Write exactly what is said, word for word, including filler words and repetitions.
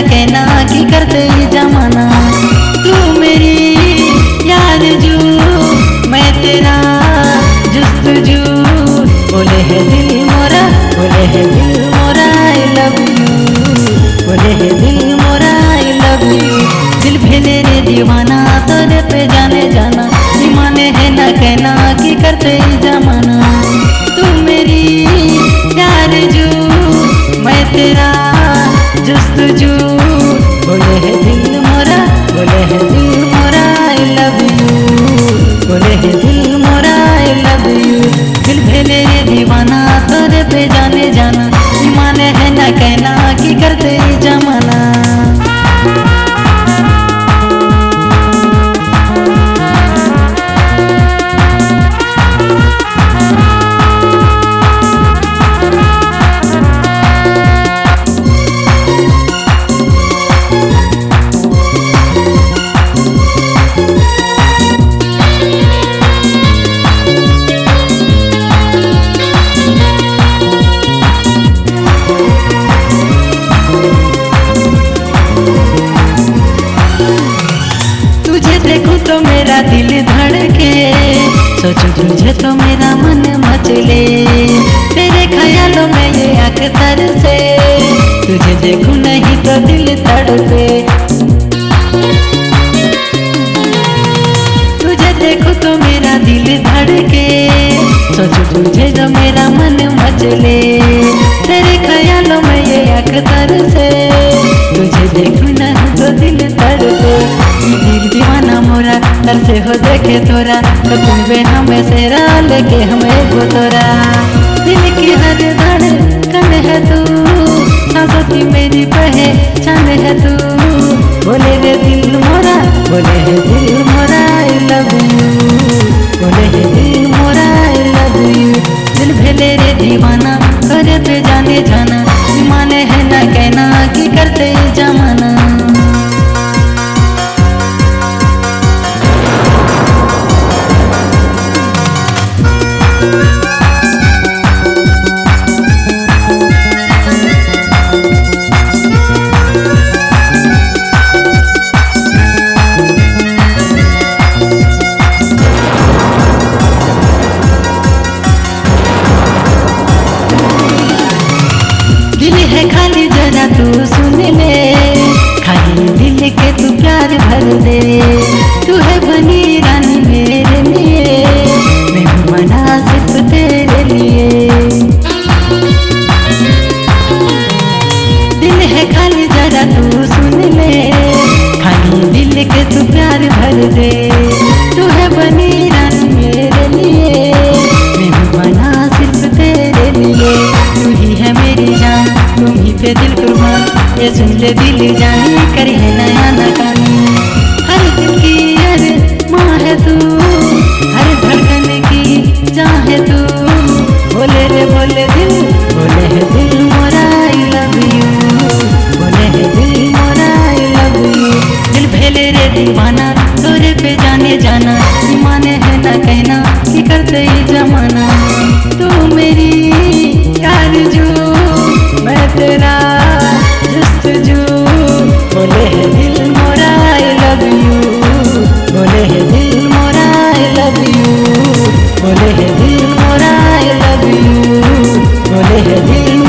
कहना कि करते ही जमाना। तू मेरी यार जू मैं तेरा जुस्तजू, बोले है दिल मोरा बोले है दिल मोरा आई लव यू, बोले है दिल मोरा आई लव यू। दिल भेले रे दीवाना तोरे पे जाने जाना, माने है ना कहना कि करते ही जमाना। तू मेरी यार जू मैं तेरा जुस्तजू, बोले है दिल मोरा बोले है दिल मोरा आई लव यू, बोले है दिल मोरा आई लव यू। दिल भेले रे दीवाना तोरे पे जाने जाना, माने है ना कहना कि करते ही जमाना। देखूं तो मेरा दिल धड़के, सोचूं तुझे तो मेरा मन मचले। तेरे ख्यालों में ये अक्सर से, तुझे देखूं नहीं तो दिल तड़पे। तुझे देखूं तो मेरा दिल धड़के, सोचूं तुझे तो मेरा मन मचले। तेरे ख्यालों में ये अक्सर से, तुझे देखूं नहीं तो दिल तड़पे। दिल दीवाना मोरा तर से हो देखे तोरा, तो तुम्हें हमें सेरा लेके हमें वो तोरा। दिल की हर धड़कन है तू, सांसों की मेरी पहचान है तू, बोले रे दिल मोरा बोले है दिल मोरा आई लव यू, बोले है दिल मोरा आई लव यू। दिल भेले रे दीवाना तोरे पे जाने जाना, माने है ना कहना कि करते ही जमाना। दिल है खाली जरा तू सुन ले, खाली दिल के तू प्यार भर दे। तू है बनी रानी मेरे लिए, मैं हूँ मना सिर्फ तेरे लिए। दिल है खाली जरा तू सुन ले, खाली दिल के तू प्यार भर दे। तू है बनी रानी मेरे लिए, मैं हूँ मना सिर्फ तेरे लिए। तू ही है मेरी जान तुम ही पे दिल कुर्बान, ये सुन ले दिल जानी करी है नया नकानी। हर दिल की हर माँ है तू, हर धड़कन की जान है तू, बोले रे बोले दिल बोले है दिल मोरा आई लव यू, बोले है दिल मोरा आई लव यू। दिल भेले रे दीवाना तोरे पे जाने जाना, माने है ना कहना कि करते ही जमाना। तू मेरी यार जू मैं तेरा जुस्तजू, बोले है दिल मोरा आई लव यू, बोले है दिल मोरा आई लव यू, बोले है दिल मोरा आई लव यू, बोले है दिल